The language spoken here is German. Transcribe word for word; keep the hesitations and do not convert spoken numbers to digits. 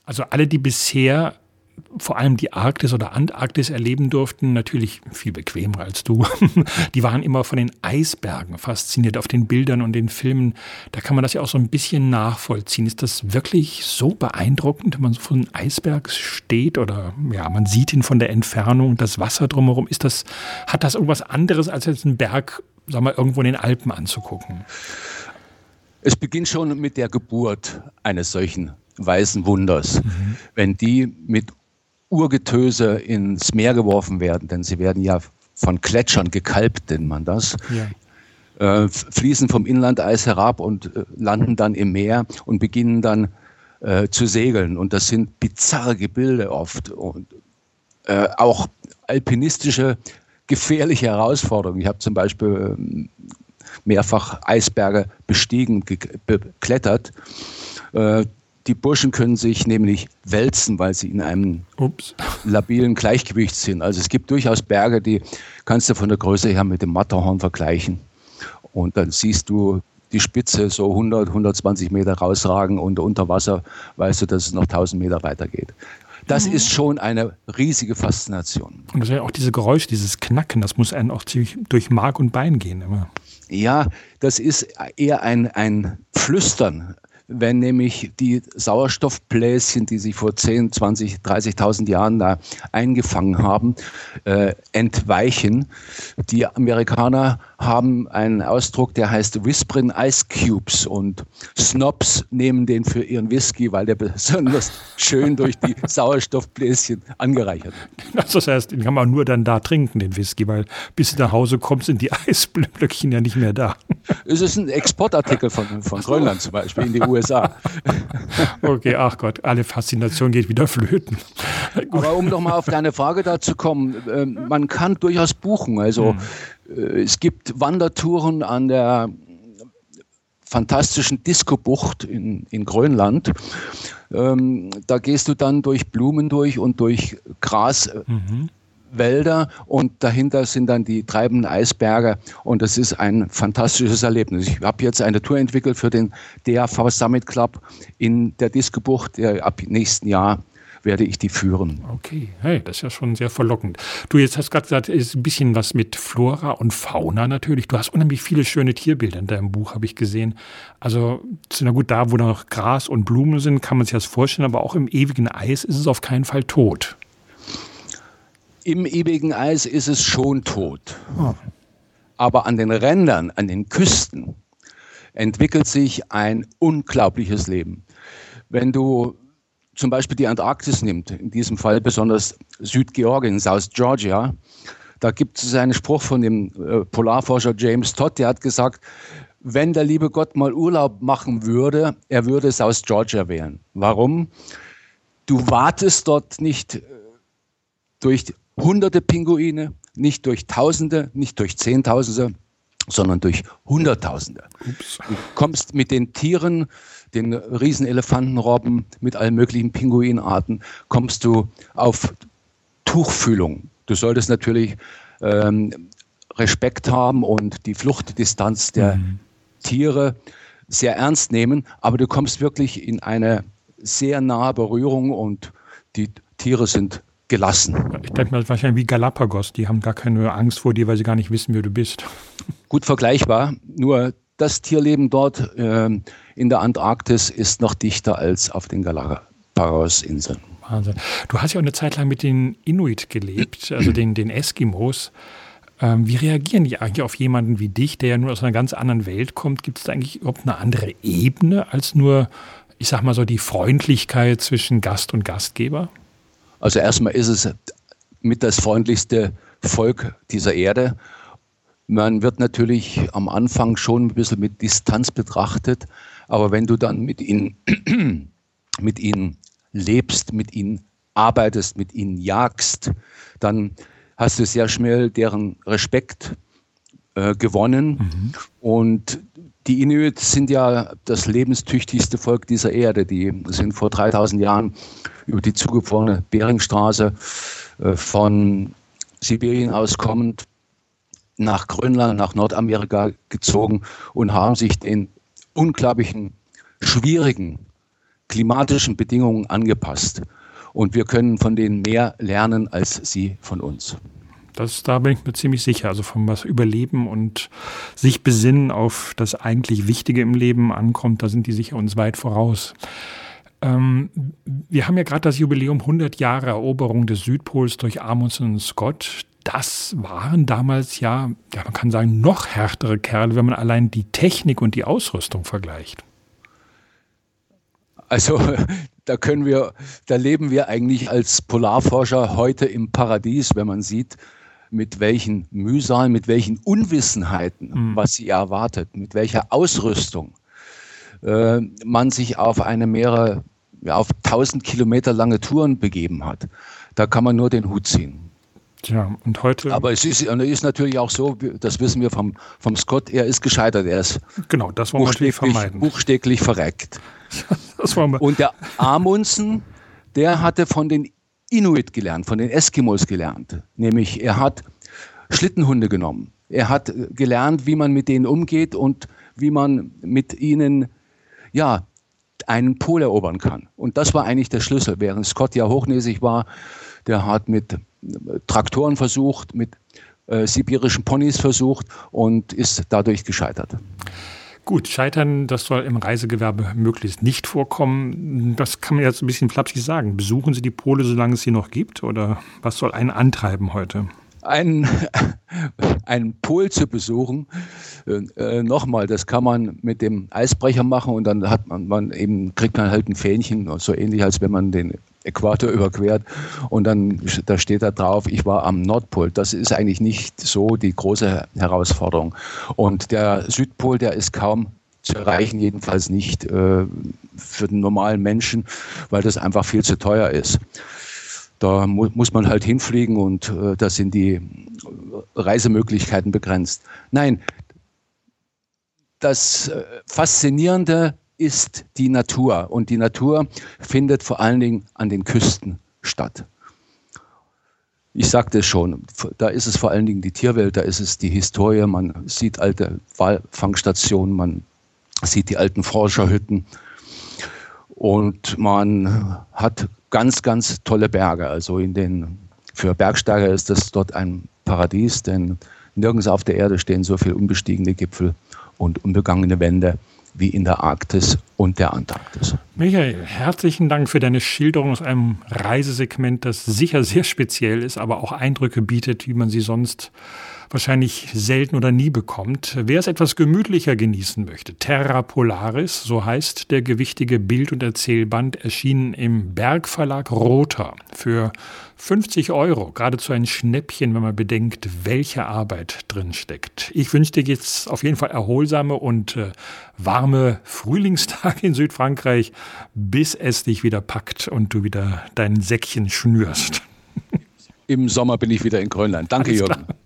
Also alle, die bisher vor allem die Arktis oder Antarktis erleben durften, natürlich viel bequemer als du, die waren immer von den Eisbergen fasziniert auf den Bildern und den Filmen. Da kann man das ja auch so ein bisschen nachvollziehen. Ist das wirklich so beeindruckend, wenn man so vor einem Eisberg steht oder ja, man sieht ihn von der Entfernung, das Wasser drumherum? Ist das, hat das irgendwas anderes, als jetzt einen Berg, sagen wir, irgendwo in den Alpen anzugucken? Es beginnt schon mit der Geburt eines solchen weißen Wunders. Mhm. Wenn die mit Urgetöse ins Meer geworfen werden, denn sie werden ja von Gletschern gekalbt, nennt man das, ja. äh, fließen vom Inlandeis herab und äh, landen dann im Meer und beginnen dann äh, zu segeln. Und das sind bizarre Gebilde oft und äh, auch alpinistische, gefährliche Herausforderungen. Ich habe zum Beispiel äh, mehrfach Eisberge bestiegen, geklettert. Äh, Die Burschen können sich nämlich wälzen, weil sie in einem Ups. labilen Gleichgewicht sind. Also es gibt durchaus Berge, die kannst du von der Größe her mit dem Matterhorn vergleichen. Und dann siehst du die Spitze so hundert, hundertzwanzig Meter rausragen und unter Wasser weißt du, dass es noch tausend Meter weitergeht. Das mhm. ist schon eine riesige Faszination. Und das ist ja auch diese Geräusche, dieses Knacken, das muss einem auch ziemlich durch Mark und Bein gehen immer. Ja, das ist eher ein, ein Flüstern. Wenn nämlich die Sauerstoffbläschen, die sich vor zehn, zwanzig, dreißigtausend Jahren da eingefangen haben, äh, entweichen. Die Amerikaner haben einen Ausdruck, der heißt Whispering Ice Cubes und Snobs nehmen den für ihren Whisky, weil der besonders schön durch die Sauerstoffbläschen angereichert wird. Das heißt, den kann man nur dann da trinken, den Whisky, weil bis du nach Hause kommst, sind die Eisblöckchen ja nicht mehr da. Es ist ein Exportartikel von, von Grönland zum Beispiel in die U S A. Okay, ach Gott, alle Faszination geht wieder flöten. Aber um nochmal auf deine Frage da zu kommen, äh, man kann durchaus buchen. Also hm. äh, es gibt Wandertouren an der fantastischen Disco-Bucht in, in Grönland. Ähm, da gehst du dann durch Blumen durch und durch Gras. Äh, mhm. Wälder und dahinter sind dann die treibenden Eisberge und das ist ein fantastisches Erlebnis. Ich habe jetzt eine Tour entwickelt für den D A V Summit Club in der Disco-Bucht. Ab nächsten Jahr werde ich die führen. Okay, hey, das ist ja schon sehr verlockend. Du, jetzt hast gerade gesagt, es ist ein bisschen was mit Flora und Fauna natürlich. Du hast unheimlich viele schöne Tierbilder in deinem Buch, habe ich gesehen. Also, na gut, da wo noch Gras und Blumen sind, kann man sich das vorstellen, aber auch im ewigen Eis ist es auf keinen Fall tot. Im ewigen Eis ist es schon tot. Oh. Aber an den Rändern, an den Küsten entwickelt sich ein unglaubliches Leben. Wenn du zum Beispiel die Antarktis nimmst, in diesem Fall besonders Südgeorgien, South Georgia, da gibt es einen Spruch von dem äh, Polarforscher James Todd, der hat gesagt, wenn der liebe Gott mal Urlaub machen würde, er würde South Georgia wählen. Warum? Du wartest dort nicht durch hunderte Pinguine, nicht durch Tausende, nicht durch Zehntausende, sondern durch Hunderttausende. Ups. Du kommst mit den Tieren, den Riesenelefantenrobben, mit allen möglichen Pinguinarten, kommst du auf Tuchfühlung. Du solltest natürlich ähm, Respekt haben und die Fluchtdistanz der mhm. Tiere sehr ernst nehmen, aber du kommst wirklich in eine sehr nahe Berührung und die Tiere sind gelassen. Ich denke mal, wahrscheinlich wie Galapagos. Die haben gar keine Angst vor dir, weil sie gar nicht wissen, wer du bist. Gut vergleichbar. Nur das Tierleben dort äh, in der Antarktis ist noch dichter als auf den Galapagos-Inseln. Wahnsinn. Du hast ja auch eine Zeit lang mit den Inuit gelebt, also den, den Eskimos. Ähm, wie reagieren die eigentlich auf jemanden wie dich, der ja nur aus einer ganz anderen Welt kommt? Gibt es da eigentlich überhaupt eine andere Ebene als nur, ich sag mal so, die Freundlichkeit zwischen Gast und Gastgeber? Also erstmal ist es mit das freundlichste Volk dieser Erde. Man wird natürlich am Anfang schon ein bisschen mit Distanz betrachtet, aber wenn du dann mit ihnen, mit ihnen lebst, mit ihnen arbeitest, mit ihnen jagst, dann hast du sehr schnell deren Respekt äh, gewonnen. Mhm. Und die Inuit sind ja das lebenstüchtigste Volk dieser Erde. Die sind vor dreitausend Jahren über die zugefrorene Beringstraße äh, von Sibirien aus kommend nach Grönland, nach Nordamerika gezogen und haben sich den unglaublichen, schwierigen klimatischen Bedingungen angepasst. Und wir können von denen mehr lernen als sie von uns. Das, da bin ich mir ziemlich sicher. Also vom was Überleben und sich besinnen auf das eigentlich Wichtige im Leben ankommt, da sind die sicher uns weit voraus. Ähm, wir haben ja gerade das Jubiläum hundert Jahre Eroberung des Südpols durch Amundsen und Scott. Das waren damals ja, ja, man kann sagen, noch härtere Kerle, wenn man allein die Technik und die Ausrüstung vergleicht. Also da können wir, da leben wir eigentlich als Polarforscher heute im Paradies, wenn man sieht, mit welchen Mühsalen, mit welchen Unwissenheiten, mhm. was sie erwartet, mit welcher Ausrüstung äh, man sich auf eine mehrere, ja, auf tausend Kilometer lange Touren begeben hat. Da kann man nur den Hut ziehen. Tja, und heute. Aber es ist, ist natürlich auch so, das wissen wir vom, vom Scott, er ist gescheitert, er ist genau, das wollen wir natürlich vermeiden. buchstäblich verreckt. Das wollen wir. Und der Amundsen, der hatte von den Inuit gelernt, von den Eskimos gelernt. Nämlich er hat Schlittenhunde genommen. Er hat gelernt, wie man mit denen umgeht und wie man mit ihnen ja, einen Pol erobern kann. Und das war eigentlich der Schlüssel. Während Scott ja hochnäsig war, der hat mit Traktoren versucht, mit äh, sibirischen Ponys versucht und ist dadurch gescheitert. Gut, Scheitern, das soll im Reisegewerbe möglichst nicht vorkommen. Das kann man jetzt ein bisschen flapsig sagen. Besuchen Sie die Pole, solange es sie noch gibt? Oder was soll einen antreiben heute? Einen, einen Pol zu besuchen, äh, nochmal, das kann man mit dem Eisbrecher machen und dann hat man, man eben, kriegt man halt ein Fähnchen, so ähnlich als wenn man den Äquator überquert und dann da steht da drauf, ich war am Nordpol. Das ist eigentlich nicht so die große Herausforderung. Und der Südpol, der ist kaum zu erreichen, jedenfalls nicht äh, für den normalen Menschen, weil das einfach viel zu teuer ist. Da mu- muss man halt hinfliegen und äh, da sind die Reisemöglichkeiten begrenzt. Nein, das äh, Faszinierende ist die Natur. Und die Natur findet vor allen Dingen an den Küsten statt. Ich sagte es schon, da ist es vor allen Dingen die Tierwelt, da ist es die Historie, man sieht alte Walfangstationen, man sieht die alten Forscherhütten und man hat ganz, ganz tolle Berge. Also in den, für Bergsteiger ist das dort ein Paradies, denn nirgends auf der Erde stehen so viele unbestiegene Gipfel und unbegangene Wände wie in der Arktis und der Antarktis. Michael, herzlichen Dank für deine Schilderung aus einem Reisesegment, das sicher sehr speziell ist, aber auch Eindrücke bietet, wie man sie sonst wahrscheinlich selten oder nie bekommt. Wer es etwas gemütlicher genießen möchte, Terra Polaris, so heißt der gewichtige Bild- und Erzählband, erschienen im Bergverlag Rother für fünfzig Euro. Geradezu ein Schnäppchen, wenn man bedenkt, welche Arbeit drin steckt. Ich wünsche dir jetzt auf jeden Fall erholsame und äh, warme Frühlingstage in Südfrankreich, bis es dich wieder packt und du wieder dein Säckchen schnürst. Im Sommer bin ich wieder in Grönland. Danke, Jürgen.